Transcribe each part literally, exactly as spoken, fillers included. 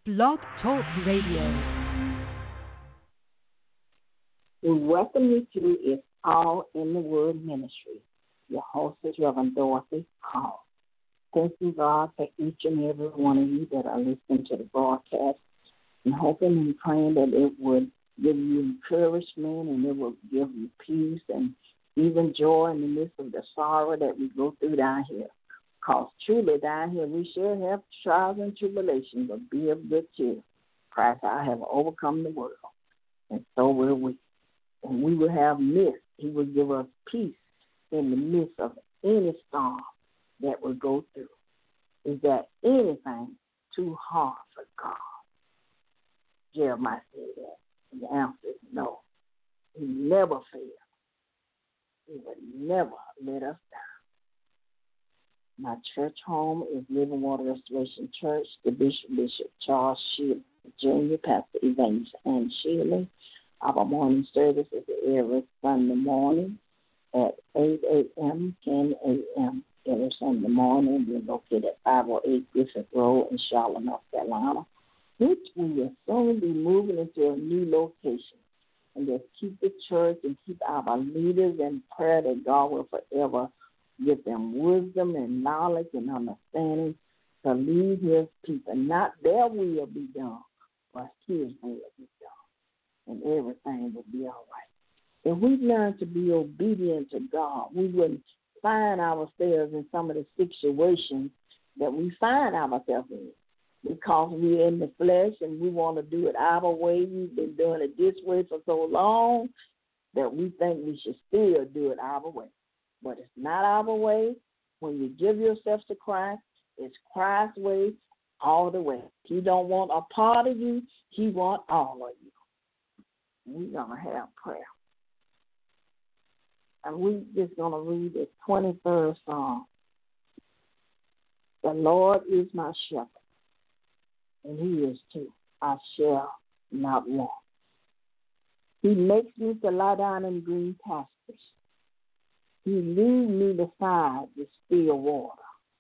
Blog Talk Radio. We welcome you to It's All in the Word Ministry. Your host is Reverend Dorothy Hall. Thanking God for each and every one of you that are listening to the broadcast and hoping and praying that it would give you encouragement and it will give you peace and even joy in the midst of the sorrow that we go through down here. Because truly down here we shall have trials and tribulations, but be of good cheer. Christ, I have overcome the world, and so will we. And we will have midst. He will give us peace in the midst of any storm that we go through. Is there anything too hard for God? Jeremiah said that. And the answer is no. He never fails. He will never let us down. My church home is Living Water Restoration Church. The Bishop, Bishop Charles Sheila Junior, Pastor Evangelist Ann Sheila. Our morning service is every Sunday morning at eight a.m., ten a.m. every Sunday morning. We're located at five oh eight Griffith Road in Charlotte, North Carolina, which we will soon be moving into a new location. And just keep the church and keep our leaders in prayer that God will forever give them wisdom and knowledge and understanding to lead his people. Not their will be done, but his will be done. And everything will be all right. If we learn to be obedient to God, we wouldn't find ourselves in some of the situations that we find ourselves in. Because we're in the flesh and we want to do it our way. We've been doing it this way for so long that we think we should still do it our way. But it's not our way. When you give yourself to Christ, it's Christ's way all the way. He don't want a part of you. He wants all of you. We're going to have prayer. And we're just going to read the twenty-third Psalm. The Lord is my shepherd, and he is too. I shall not want. He makes me to lie down in green pastures. He leads me beside the still water.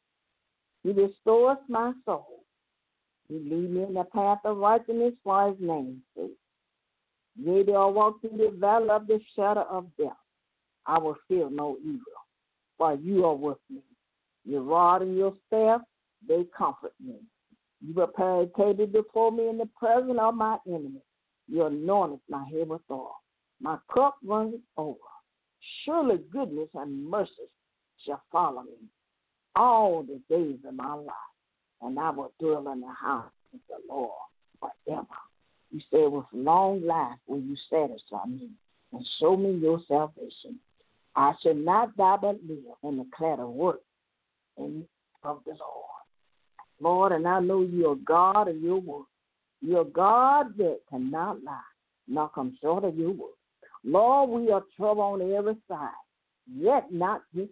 He restores my soul. He leads me in the path of righteousness for his name's sake. Yea, though I walk through the valley of the shadow of death, I will fear no evil, for you are with me. Your rod and your staff, they comfort me. You prepare a table before me in the presence of my enemies. You anointed my head with oil. My cup runs over. Surely goodness and mercy shall follow me all the days of my life, and I will dwell in the house of the Lord forever. You say, with long life will you satisfy me and show me your salvation. I shall not die but live and declare the work of the Lord. Lord, and I know you're God of your word. You're God that cannot lie, nor come short of your word. Lord, we are troubled on every side, yet not distressed.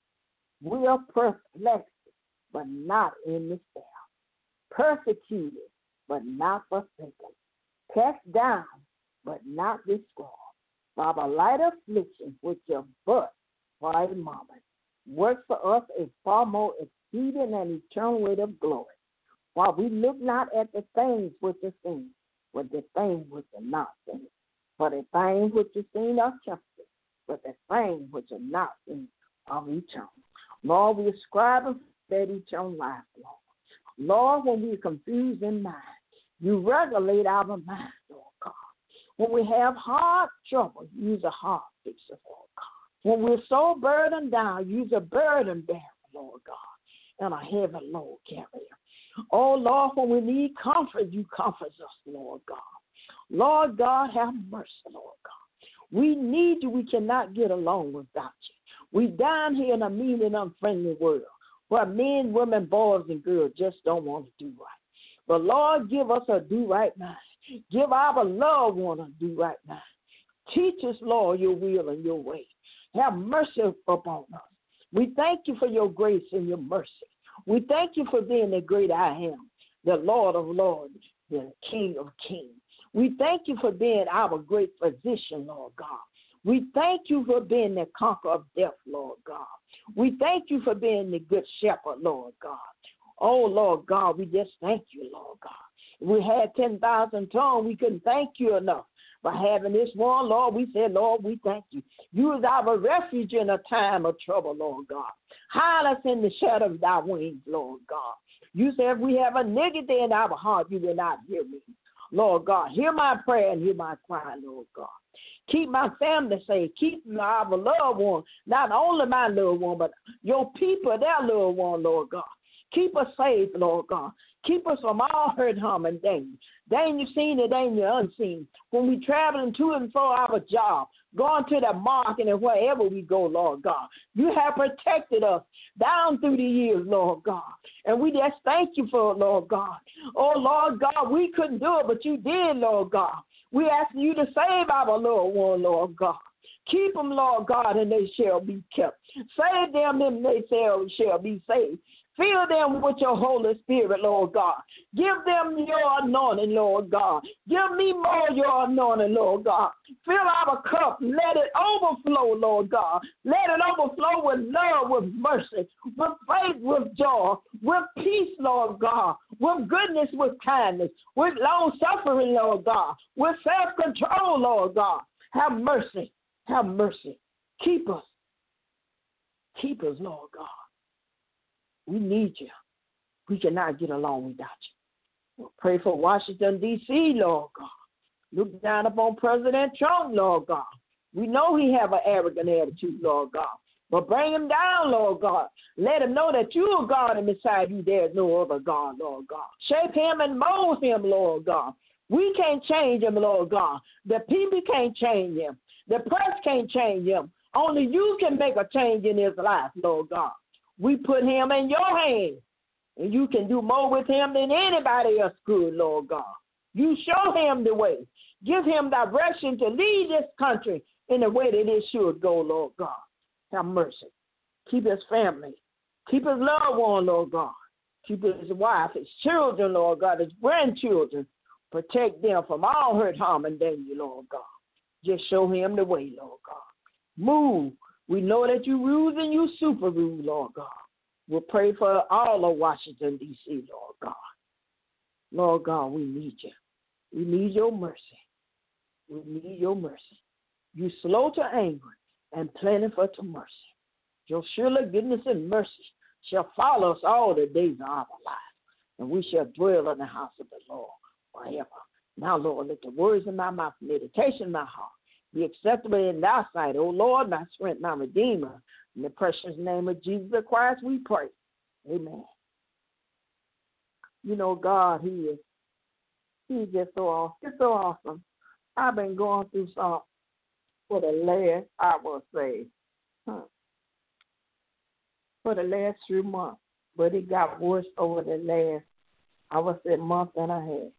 We are perplexed, but not in despair. Persecuted, but not forsaken. Cast down, but not destroyed. By the light affliction, which are but for a moment, works for us a far more exceeding and eternal weight of glory. While we look not at the things which are seen, but the things which are not seen. For the things which are seen are temporary, but the things which are not seen are eternal. Lord, we ascribe that eternal life, Lord. Lord, when we are confused in mind, you regulate our minds, Lord God. When we have hard trouble, use a heart fixer, Lord God. When we're so burdened down, use a burden bearer, Lord God, and a heavy load carrier. Oh, Lord, when we need comfort, you comfort us, Lord God. Lord God, have mercy, Lord God. We need you. We cannot get along without you. We down here in a mean and unfriendly world where men, women, boys, and girls just don't want to do right. But, Lord, give us a do-right mind. Give our loved one a do-right mind. Teach us, Lord, your will and your way. Have mercy upon us. We thank you for your grace and your mercy. We thank you for being the great I am, the Lord of lords, the King of kings. We thank you for being our great physician, Lord God. We thank you for being the conqueror of death, Lord God. We thank you for being the good shepherd, Lord God. Oh, Lord God, we just thank you, Lord God. If we had ten thousand tongues, we couldn't thank you enough. For having this one, Lord, we said, Lord, we thank you. You is our refuge in a time of trouble, Lord God. Hide us in the shadow of thy wings, Lord God. You said if we have a nigger in our heart, you will not hear me. Lord God, hear my prayer and hear my cry, Lord God. Keep my family safe. Keep our loved one, not only my loved one, but your people, their loved one, Lord God. Keep us safe, Lord God. Keep us from all hurt, harm, and danger. Danger seen and danger unseen. When we traveling to and fro our job, going to the market and wherever we go, Lord God. You have protected us down through the years, Lord God. And we just thank you for it, Lord God. Oh, Lord God, we couldn't do it, but you did, Lord God. We ask you to save our Lord one, Lord God. Keep them, Lord God, and they shall be kept. Save them, and they shall, shall be saved. Fill them with your Holy Spirit, Lord God. Give them your anointing, Lord God. Give me more your anointing, Lord God. Fill our cup. Let it overflow, Lord God. Let it overflow with love, with mercy, with faith, with joy, with peace, Lord God, with goodness, with kindness, with long-suffering, Lord God, with self-control, Lord God. Have mercy. Have mercy. Keep us. Keep us, Lord God. We need you. We cannot get along without you. We'll pray for Washington, D C, Lord God. Look down upon President Trump, Lord God. We know he have an arrogant attitude, Lord God. But bring him down, Lord God. Let him know that you are God and beside you there is no other God, Lord God. Shape him and mold him, Lord God. We can't change him, Lord God. The people can't change him. The press can't change him. Only you can make a change in his life, Lord God. We put him in your hands, and you can do more with him than anybody else could, Lord God. You show him the way. Give him direction to lead this country in the way that it should go, Lord God. Have mercy. Keep his family. Keep his loved one, Lord God. Keep his wife, his children, Lord God, his grandchildren. Protect them from all hurt, harm, and danger, Lord God. Just show him the way, Lord God. Move. We know that you rule and you super rule, Lord God. We'll pray for all of Washington, D C, Lord God. Lord God, we need you. We need your mercy. We need your mercy. You slow to anger and plenty for to mercy. Your surely goodness and mercy shall follow us all the days of our life, and we shall dwell in the house of the Lord forever. Now, Lord, let the words of my mouth, meditation of my heart, be acceptable in thy sight, O Lord, my strength, my redeemer. In the precious name of Jesus Christ, we pray. Amen. You know, God, he is, he's just so awesome. It's so awesome. I've been going through some for the last, I will say, huh, for the last few months, but it got worse over the last, I would say, month and a half.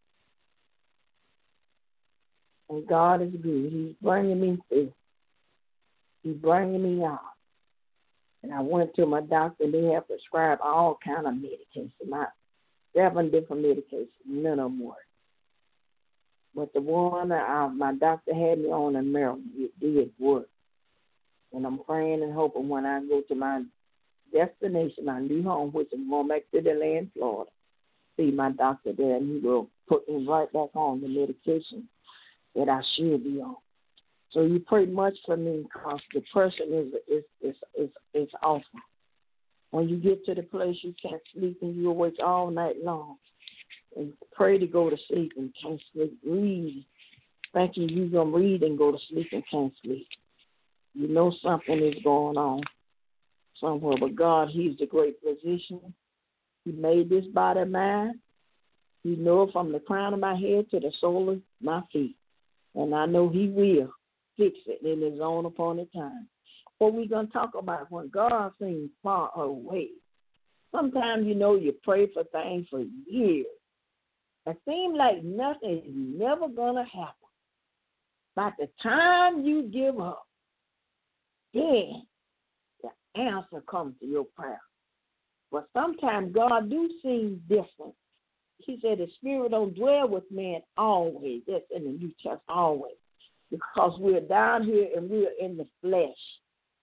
And God is good. He's bringing me through. He's bringing me out. And I went to my doctor, and they have prescribed all kind of medication, not seven different medications. None of them work. But the one that I, my doctor had me on in Maryland, it did work. And I'm praying and hoping when I go to my destination, my new home, which is going back to the land, Florida, see my doctor there, and he will put me right back on the medication that I should be on. So you pray much for me because depression is is is is is awful. When you get to the place you can't sleep and you awake all night long and pray to go to sleep and can't sleep, read, thinking you're going to read and go to sleep and can't sleep. You know something is going on somewhere, but God, he's the great physician. He made this body mine. He knows from the crown of my head to the sole of my feet. And I know he will fix it in his own appointed time. What we're going to talk about when God seems far away. Sometimes, you know, you pray for things for years. It seems like nothing is never going to happen. By the time you give up, then the answer comes to your prayer. But sometimes God do seem different. He said the Spirit don't dwell with man always. That's in the New Testament, always. Because we're down here and we're in the flesh.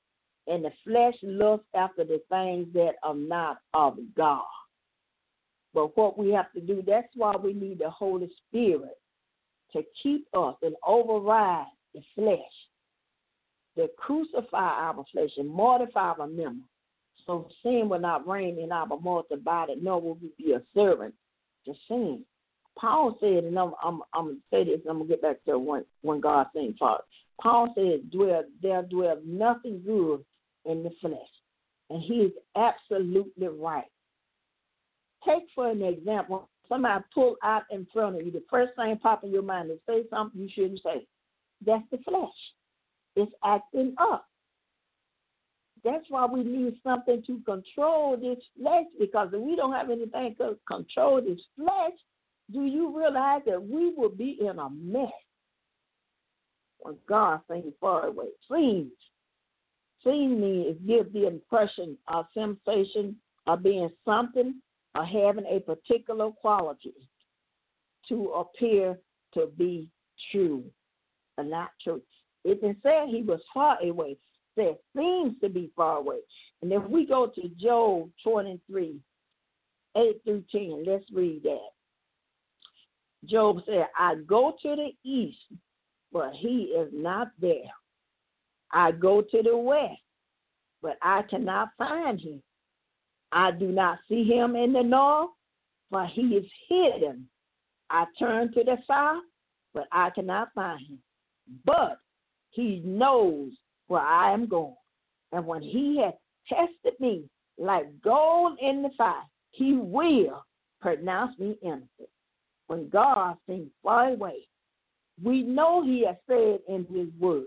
And the flesh looks after the things that are not of God. But what we have to do, that's why we need the Holy Spirit to keep us and override the flesh, to crucify our flesh and mortify our members. So sin will not reign in our mortal body, nor will we be a servant to sin. Paul said, and I'm, I'm, I'm going to say this, and I'm going to get back to when, when God saying Father. Paul said, dwell, there dwells nothing good in the flesh. And he is absolutely right. Take for an example, somebody pull out in front of you. The first thing pop in your mind is say something you shouldn't say. That's the flesh. It's acting up. That's why we need something to control this flesh, because if we don't have anything to control this flesh, do you realize that we will be in a mess when God seems far away? Seems. Seems means it gives the impression of sensation of being something or having a particular quality to appear to be true or not true. It didn't say he was far away. It seems to be far away. And if we go to Job twenty-three, eight through ten, let's read that. Job said, I go to the east, but he is not there. I go to the west, but I cannot find him. I do not see him in the north, for he is hidden. I turn to the south, but I cannot find him. But he knows where I am going. And when he has tested me like gold in the fire, he will pronounce me innocent. When God seems far away, we know he has said in his word,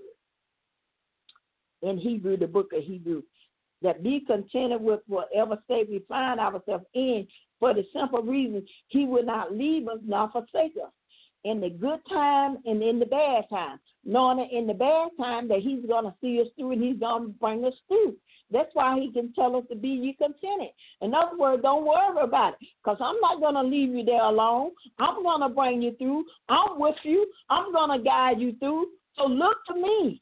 in Hebrew, the book of Hebrew, that be contented with whatever state we find ourselves in, for the simple reason he will not leave us nor forsake us, in the good time and in the bad time, knowing that in the bad time that he's going to see us through and he's going to bring us through. That's why he can tell us to be ye contented. In other words, don't worry about it, because I'm not going to leave you there alone. I'm going to bring you through. I'm with you. I'm going to guide you through. So look to me.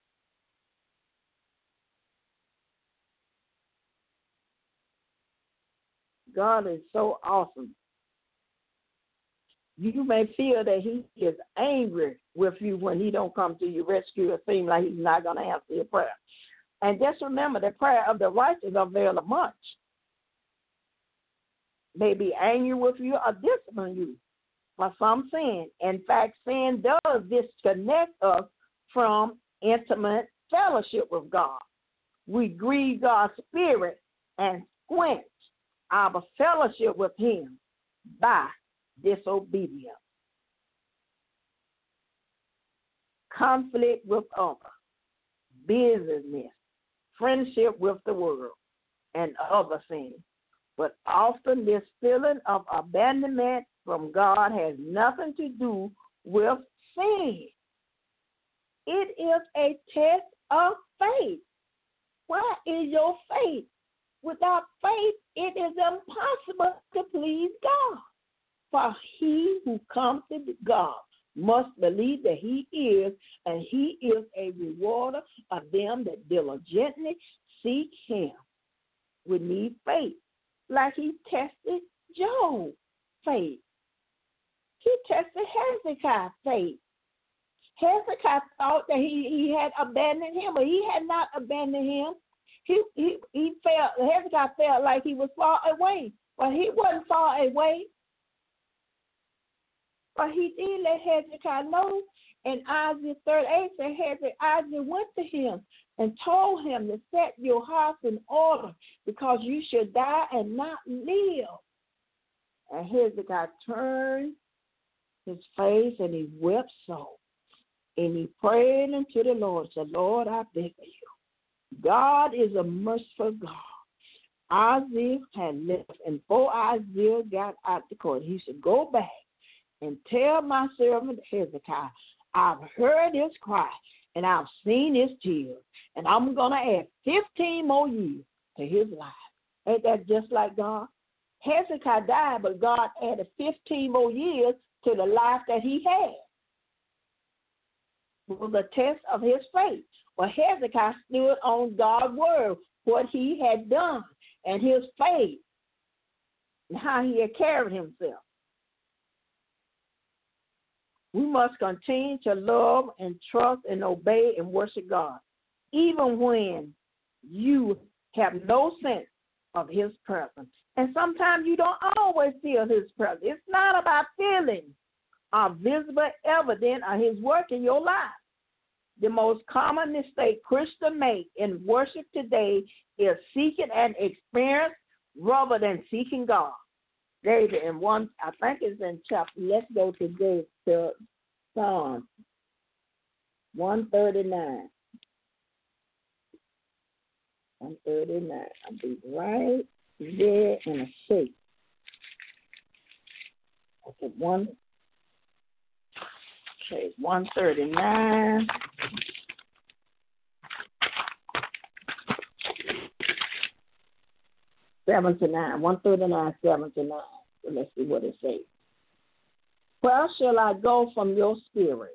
God is so awesome. You may feel that he is angry with you when he don't come to your rescue. It seems like he's not going to answer your prayer. And just remember, the prayer of the righteous availeth much. May be angry with you or discipline you for some sin. In fact, sin does disconnect us from intimate fellowship with God. We grieve God's spirit and quench our fellowship with him by disobedience. Conflict with others, business, friendship with the world, and other things. But often this feeling of abandonment from God has nothing to do with sin. It is a test of faith. Where is your faith? Without faith, it is impossible to please God. For he who comes to God must believe that he is, and he is a rewarder of them that diligently seek him. We need faith, like he tested Job's faith. He tested Hezekiah's faith. Hezekiah thought that he, he had abandoned him, but he had not abandoned him. He he he felt Hezekiah felt like he was far away, but he wasn't far away. But he did let Hezekiah know, and Isaiah thirty-eight said Isaiah went to him and told him to set your house in order, because you should die and not live. And Hezekiah turned his face and he wept so, and he prayed unto the Lord, said, Lord, I beg of you. God is a merciful God. Isaiah had left, and before Isaiah got out the court, he said, go back and tell my servant Hezekiah, I've heard his cry, and I've seen his tears, and I'm going to add fifteen more years to his life. Ain't that just like God? Hezekiah died, but God added fifteen more years to the life that he had. It was a test of his faith. Well, Hezekiah stood on God's word, what he had done, and his faith and how he had carried himself. We must continue to love and trust and obey and worship God, even when you have no sense of his presence. And sometimes you don't always feel his presence. It's not about feeling or visible evidence of his work in your life. The most common mistake Christians make in worship today is seeking an experience rather than seeking God. David, in one, I think it's in chapter, let's go to this, to Psalm one thirty-nine. one thirty-nine. I'll be right there in a seat. Okay, one, okay, one thirty-nine. Seven to nine, one thirty-nine, seven to nine. So let's see what it says. Where shall I go from your spirit?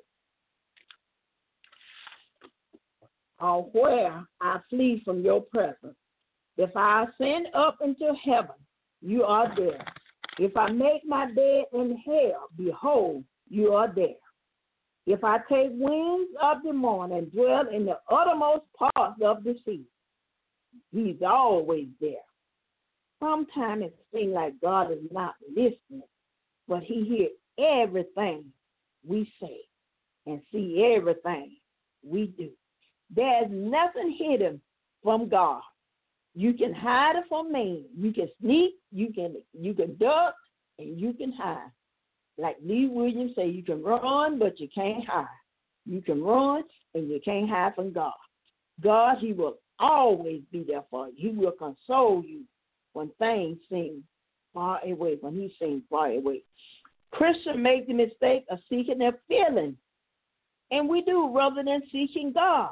Or where I flee from your presence? If I ascend up into heaven, you are there. If I make my bed in hell, behold, you are there. If I take wings of the morning and dwell in the uttermost parts of the sea, he's always there. Sometimes it seems like God is not listening, but he hears everything we say and see everything we do. There's nothing hidden from God. You can hide it from man. You can sneak, you can you can duck, and you can hide. Like Lee Williams say, you can run, but you can't hide. You can run, and you can't hide from God. God, he will always be there for you. He will console you when things seem far away, when he seems far away. Christians make the mistake of seeking their feelings, and we do, rather than seeking God.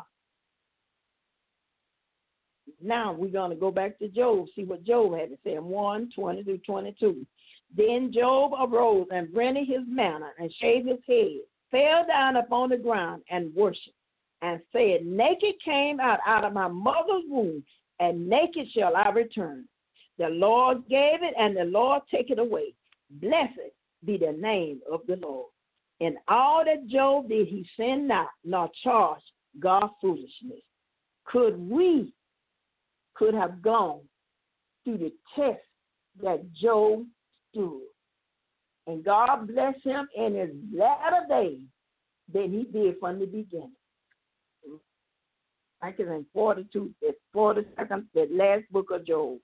Now we're going to go back to Job, see what Job had to say in one, twenty through twenty-two. Then Job arose and rented his mantle and shaved his head, fell down upon the ground and worshipped, and said, naked came out, out of my mother's womb, and naked shall I return. The Lord gave it, and the Lord take it away. Blessed be the name of the Lord. In all that Job did, he sinned not, nor charged God foolishness. Could we could have gone through the test that Job stood, and God bless him in his latter days than he did from the beginning. I think it's in forty-two, it's forty-second, the last book of Job.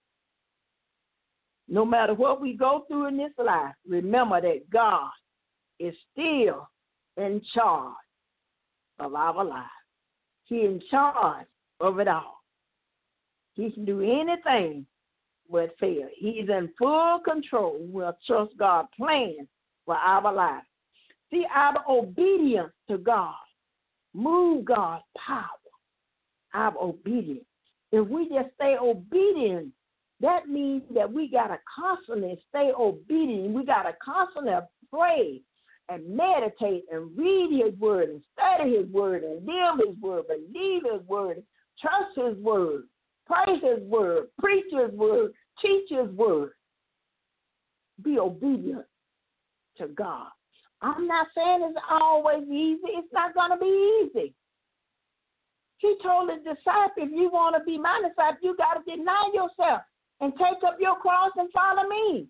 No matter what we go through in this life, remember that God is still in charge of our lives. He's in charge of it all. He can do anything but fail. He's in full control. We'll trust God's plan for our lives. See, our obedience to God move God's power. Our obedience. If we just stay obedient, that means that we got to constantly stay obedient. We got to constantly pray and meditate and read his word and study his word and live his word, believe his word, trust his word, praise his word, preach his word, teach his word. Be obedient to God. I'm not saying it's always easy. It's not going to be easy. He told his disciples, if you want to be my disciple, you got to deny yourself and take up your cross and follow me.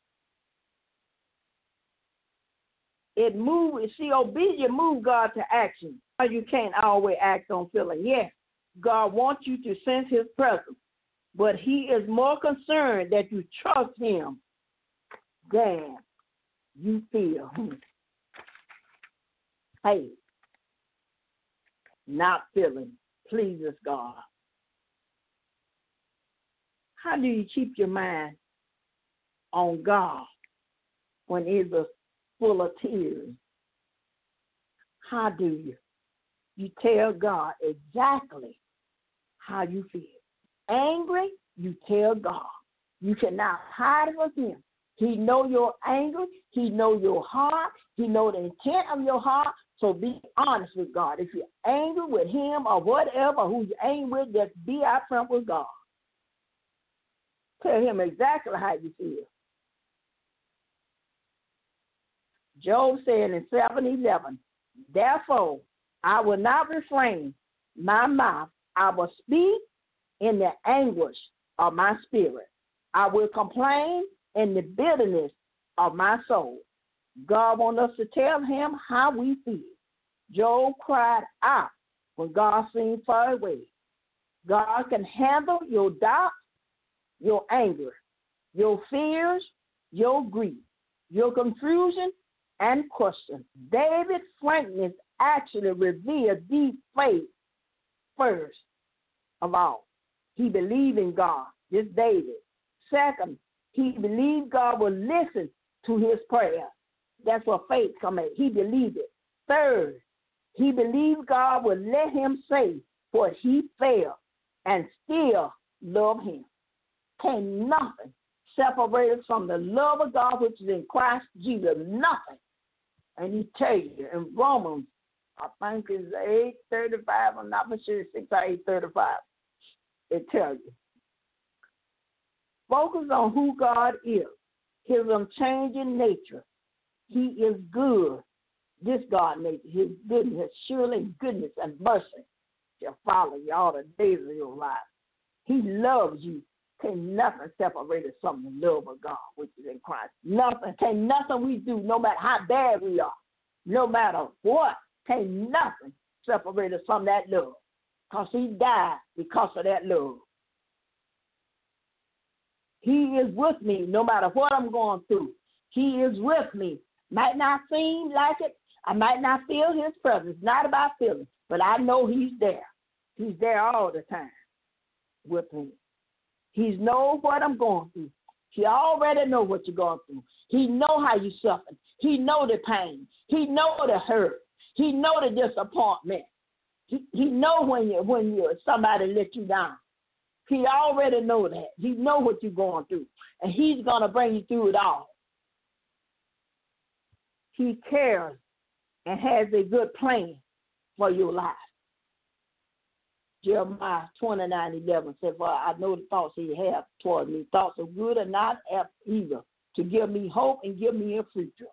It moves, see, obedience moves God to action. You can't always act on feeling. Yes, God wants you to sense his presence, but he is more concerned that you trust him than you feel. Hey, not feeling pleases God. How do you keep your mind on God when it is full of tears? How do you? You tell God exactly how you feel. Angry, you tell God. You cannot hide it from him. He know your anger. He know your heart. He know the intent of your heart. So be honest with God. If you're angry with him or whatever, who you're angry with, just be out front with God. Tell him exactly how you feel. Job said in seven eleven, therefore I will not refrain my mouth. I will speak in the anguish of my spirit. I will complain in the bitterness of my soul. God wants us to tell him how we feel. Job cried out when God seemed far away. God can handle your doubts, your anger, your fears, your grief, your confusion, and question. David's frankness actually revealed deep faith first of all. He believed in God. This David. Second, he believed God would listen to his prayer. That's what faith comes in. He believed it. Third, he believed God would let him say what he felt and still love him. Can nothing separate us from the love of God which is in Christ Jesus. Nothing. And he tells you in Romans, I think it's eight thirty-five, I'm not for sure it's six or eight thirty-five. It tells you. Focus on who God is, his unchanging nature. He is good. This God nature, his goodness, surely goodness and mercy shall follow you all the days of your life. He loves you. Can nothing separate us from the love of God, which is in Christ. Nothing. Can nothing we do, no matter how bad we are, no matter what, can nothing separate us from that love. Because he died because of that love. He is with me no matter what I'm going through. He is with me. Might not seem like it. I might not feel his presence. Not about feeling, but I know he's there. He's there all the time with me. He knows what I'm going through. He already knows what you're going through. He knows how you suffer. He knows the pain. He knows the hurt. He knows the disappointment. He, he knows when you when you somebody let you down. He already knows that. He knows what you're going through. And he's going to bring you through it all. He cares and has a good plan for your life. Jeremiah twenty-nine eleven said, for I know the thoughts he has toward me, thoughts of good and not of evil, to give me hope and give me a future.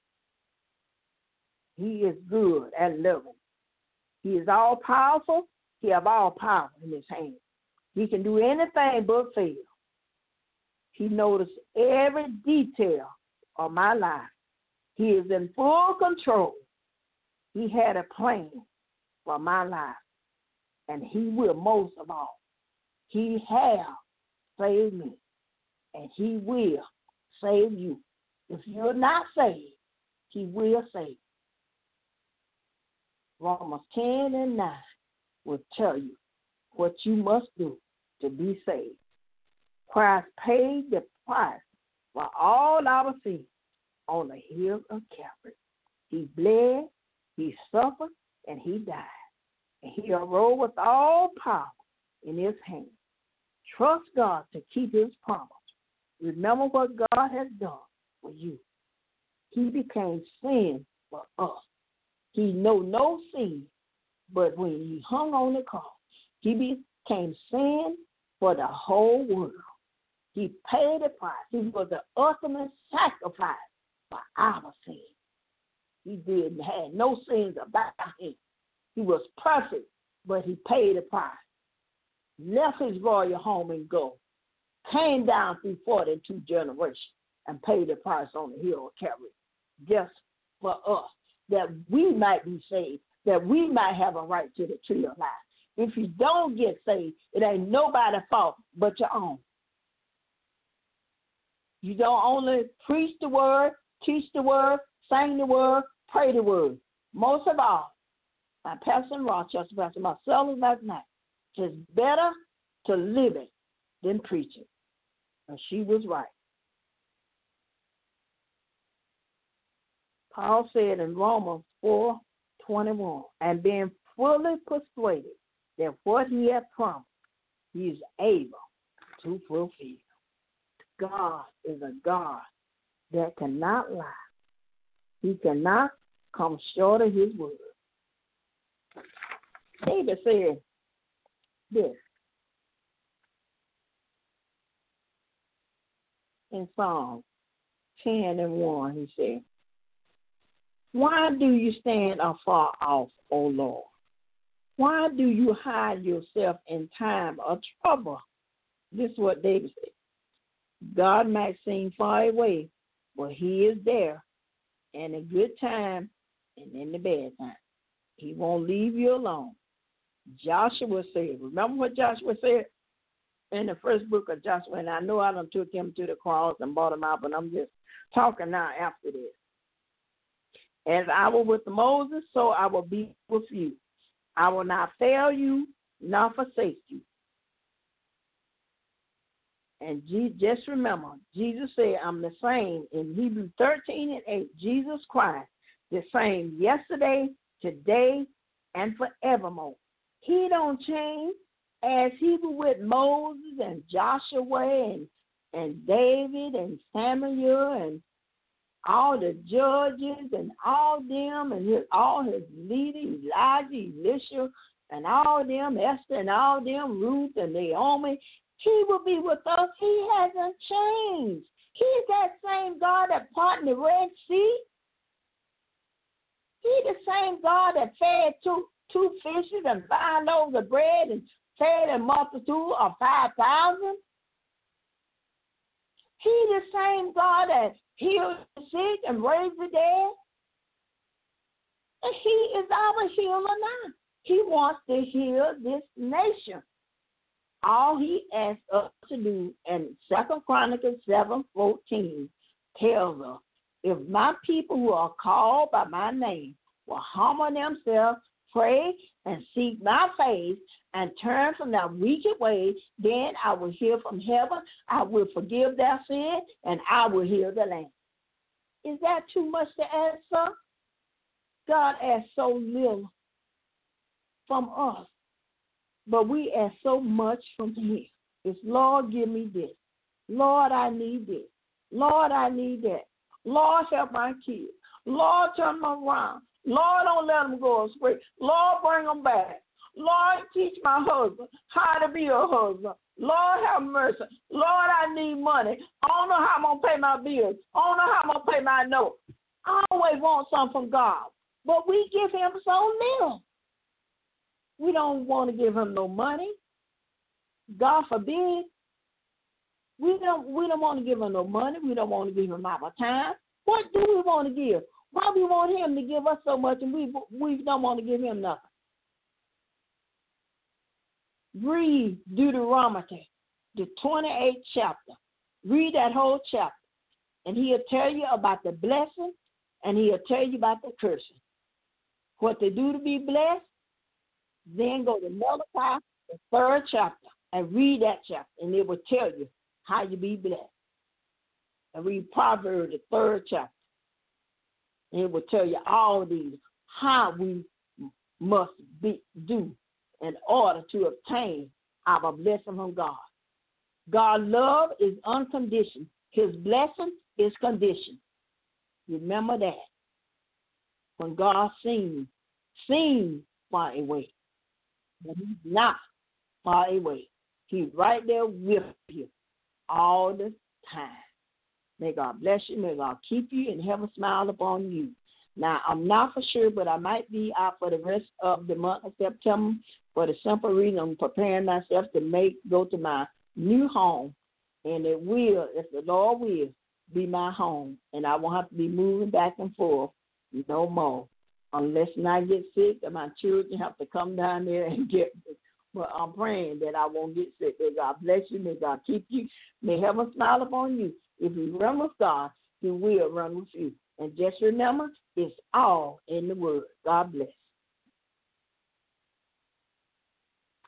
He is good and loving. He is all-powerful. He has all power in his hand. He can do anything but fail. He noticed every detail of my life. He is in full control. He had a plan for my life. And he will most of all. He has saved me. And he will save you. If you're not saved, he will save you. Romans ten and nine will tell you what you must do to be saved. Christ paid the price for all our sins on the hill of Calvary. He bled, he suffered, and he died. And he arose with all power in his hand. Trust God to keep his promise. Remember what God has done for you. He became sin for us. He know no sin, but when he hung on the cross, he became sin for the whole world. He paid the price. He was the ultimate sacrifice for our sin. He didn't have no sins about him. He was perfect, but he paid the price. Left his royal home and go. Came down through forty-two generations and paid the price on the hill of Calvary just for us, that we might be saved, that we might have a right to the tree of life. If you don't get saved, it ain't nobody's fault but your own. You don't only preach the word, teach the word, sing the word, pray the word. Most of all, my pastor in Rochester, Pastor Marcellus last night, it's better to live it than preach it. And she was right. Paul said in Romans four twenty-one, and being fully persuaded that what he had promised, he is able to fulfill. God is a God that cannot lie. He cannot come short of his word. David said this in Psalm ten and one. He said, Why do you stand afar off, O Lord? Why do you hide yourself in time of trouble? This is what David said. God might seem far away, but he is there in a good time and in the bad time. He won't leave you alone. Joshua said, remember what Joshua said in the first book of Joshua? And I know I done took him to the cross and brought him out, but I'm just talking now after this. As I was with Moses, so I will be with you. I will not fail you, nor forsake you. And just remember, Jesus said, I'm the same. In Hebrews thirteen and eight, Jesus Christ, the same yesterday, today, and forevermore. He don't change. As he was with Moses and Joshua and, and David and Samuel and all the judges and all them and his, all his leaders, Elijah, Elisha, and all them, Esther and all them, Ruth and Naomi, he will be with us. He hasn't changed. He's that same God that parted the Red Sea. He's the same God that fed two, two fishes and five loaves of bread and fed a multitude of five thousand. He's the same God that healed the sick and raised the dead. And he is our healer now. He wants to heal this nation. All he asks us to do in Second Chronicles seven fourteen tells us, if my people who are called by my name will humble themselves, pray, and seek my face, and turn from their wicked ways, then I will hear from heaven, I will forgive their sin, and I will heal the land. Is that too much to ask, sir? God asks so little from us, but we ask so much from him. It's, Lord, give me this. Lord, I need this. Lord, I need that. Lord, help my kids. Lord, turn them around. Lord, don't let them go astray. Lord, bring them back. Lord, teach my husband how to be a husband. Lord, have mercy. Lord, I need money. I don't know how I'm going to pay my bills. I don't know how I'm going to pay my note. I always want something from God, but we give him so little. We don't want to give him no money. God forbid. We don't, we don't want to give him no money. We don't want to give him our time. What do we want to give? Why do we want him to give us so much and we, we don't want to give him nothing? Read Deuteronomy, the twenty-eighth chapter. Read that whole chapter. And he'll tell you about the blessing and he'll tell you about the cursing. What to do to be blessed, then go to Malachi, the third chapter, and read that chapter. And it will tell you how you be blessed. And read Proverbs, the third chapter. And it will tell you all these, how we must be do in order to obtain our blessing from God. God's love is unconditional. His blessing is conditional. Remember that. When God seems, seems far away, but he's not far away. He's right there with you all the time. May God bless you. May God keep you and have a smile upon you. Now, I'm not for sure, but I might be out for the rest of the month of September for the simple reason I'm preparing myself to make go to my new home. And it will, if the Lord will, be my home. And I won't have to be moving back and forth no more. Unless I get sick and my children have to come down there and get me. But I'm praying that I won't get sick. May God bless you. May God keep you. May heaven smile upon you. If you run with God, he will run with you. And just remember, it's all in the Word. God bless.